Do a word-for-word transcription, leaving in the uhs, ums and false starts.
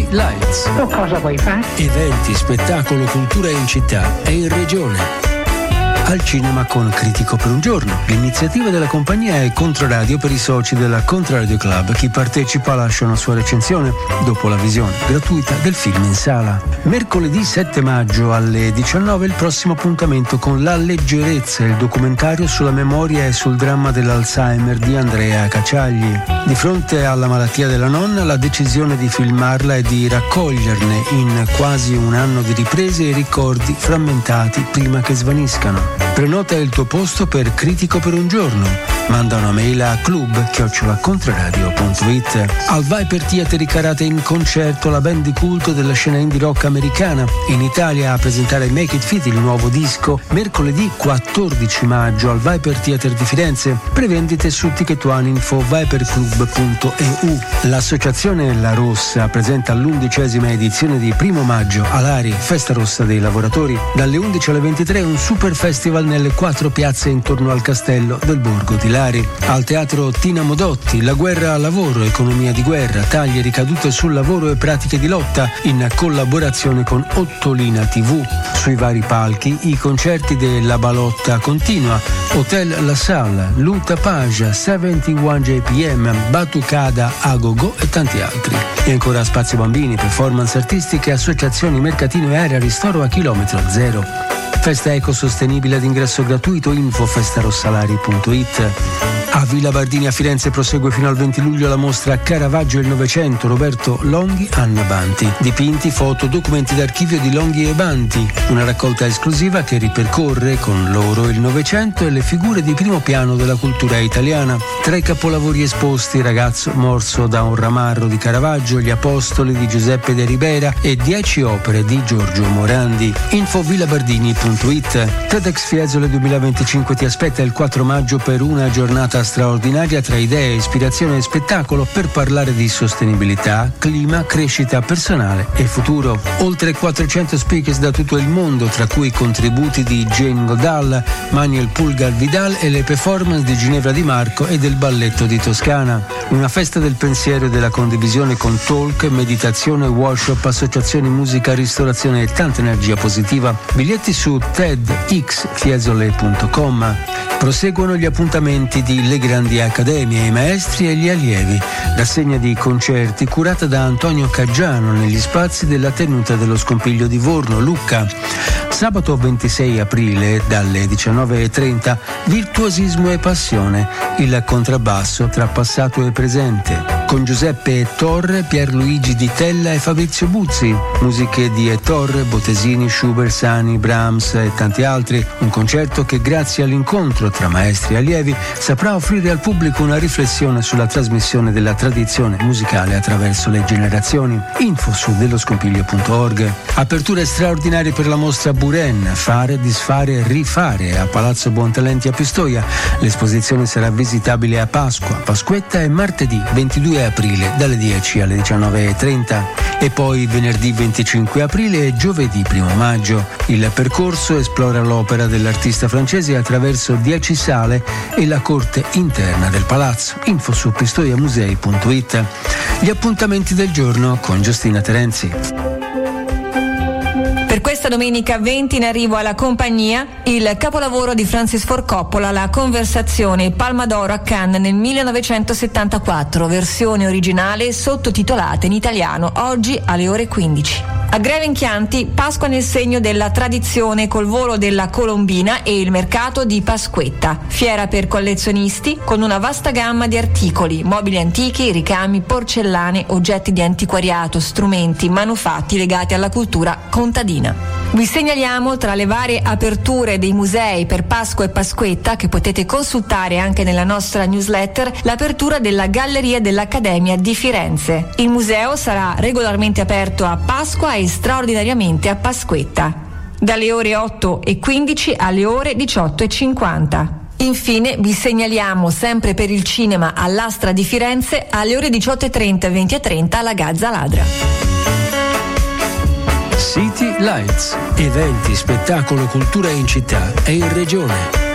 Lights. Tu cosa vuoi fare? Eventi, spettacolo, cultura in città e in regione. Al cinema con Critico per un giorno. L'iniziativa della compagnia è Controradio per i soci della Controradio Club. Chi partecipa lascia una sua recensione dopo la visione gratuita del film in sala. Mercoledì sette maggio alle diciannove il prossimo appuntamento con La leggerezza, il documentario sulla memoria e sul dramma dell'Alzheimer di Andrea Cacciagli. Di fronte alla malattia della nonna, la decisione di filmarla e di raccoglierne in quasi un anno di riprese i ricordi frammentati prima che svaniscano. Prenota il tuo posto per Critico per un giorno. Manda una mail a club chiocciola controradio punto it. Al Viper Theater Carate in concerto la band di culto della scena indie rock americana. In Italia a presentare Make It Fit, il nuovo disco, mercoledì quattordici maggio al Viper Theater di Firenze. Prevendite su Ticket One info viperclub punto e u. L'associazione La Rossa presenta l'undicesima edizione di Primo Maggio all'Ari, Festa Rossa dei Lavoratori. Dalle undici alle ventitré un super festival nelle quattro piazze intorno al castello del Borgo di Lari. Al teatro Tina Modotti, La guerra al lavoro, economia di guerra, taglie, ricadute sul lavoro e pratiche di lotta, in collaborazione con Ottolina tivù. Sui vari palchi i concerti della Balotta Continua, Hotel La Salle, Luta Paja, settantuno J P M, Batucada Agogo e tanti altri. E ancora spazio bambini, performance artistiche, associazioni, mercatino e area ristoro a chilometro zero. Festa ecosostenibile ad ingresso gratuito, info festarossalari punto it. A Villa Bardini a Firenze prosegue fino al venti luglio la mostra Caravaggio e il Novecento, Roberto Longhi, Anna Banti. Dipinti, foto, documenti d'archivio di Longhi e Banti. Una raccolta esclusiva che ripercorre con loro il Novecento e le figure di primo piano della cultura italiana. Tre capolavori esposti: Ragazzo morso da un ramarro di Caravaggio, Gli Apostoli di Giuseppe de Ribera e Dieci opere di Giorgio Morandi. Info villabardini punto it. TEDx Fiesole duemilaventicinque ti aspetta il quattro maggio per una giornata straordinaria tra idee, ispirazione e spettacolo per parlare di sostenibilità, clima, crescita personale e futuro. Oltre quattrocento speakers da tutto il mondo, tra cui contributi di Jane Goodall, Manuel Pulgar Vidal e le performance di Ginevra Di Marco e del Balletto di Toscana. Una festa del pensiero e della condivisione con talk, meditazione, workshop, associazioni, musica, ristorazione e tanta energia positiva. Biglietti su tedx fiesole punto com. Proseguono gli appuntamenti di Le Grandi Accademie, i maestri e gli allievi. Rassegna di concerti curata da Antonio Caggiano negli spazi della tenuta dello Scompiglio di Vorno, Lucca. Sabato ventisei aprile dalle diciannove e trenta, Virtuosismo e Passione, il contrabbasso tra passato e presente. Con Giuseppe Torre, Pierluigi Di Tella e Fabrizio Buzzi. Musiche di Torre, Bottesini, Schubert, Sani, Brahms e tanti altri. Un concerto che grazie all'incontro tra maestri e allievi saprà offrire al pubblico una riflessione sulla trasmissione della tradizione musicale attraverso le generazioni. Info su delloscompiglio punto org. Aperture straordinarie per la mostra Buren, Fare, Disfare, Rifare a Palazzo Buontalenti a Pistoia. L'esposizione sarà visitabile a Pasqua, Pasquetta e martedì ventidue aprile dalle dieci alle diciannove e trenta e poi venerdì venticinque aprile e giovedì primo maggio. Il percorso esplora l'opera dell'artista francese attraverso dieci sale e la corte interna del palazzo. Info su pistoiamusei punto it. Gli appuntamenti del giorno con Giustina Terenzi. Per questa domenica venti in arrivo alla compagnia il capolavoro di Francis Ford Coppola, La conversazione, Palma d'Oro a Cannes nel millenovecentosettantaquattro, versione originale sottotitolata in italiano, oggi alle ore quindici. A Greve in Chianti, Pasqua nel segno della tradizione col volo della Colombina e il mercato di Pasquetta, fiera per collezionisti con una vasta gamma di articoli, mobili antichi, ricami, porcellane, oggetti di antiquariato, strumenti, manufatti legati alla cultura contadina. Vi segnaliamo tra le varie aperture dei musei per Pasqua e Pasquetta, che potete consultare anche nella nostra newsletter, l'apertura della Galleria dell'Accademia di Firenze. Il museo sarà regolarmente aperto a Pasqua e straordinariamente a Pasquetta, dalle ore otto e quindici alle ore diciotto e cinquanta. Infine vi segnaliamo sempre per il cinema all'Astra di Firenze alle ore diciotto e trenta e venti e trenta alla Gazza Ladra. City Lights, eventi, spettacolo, cultura in città e in regione.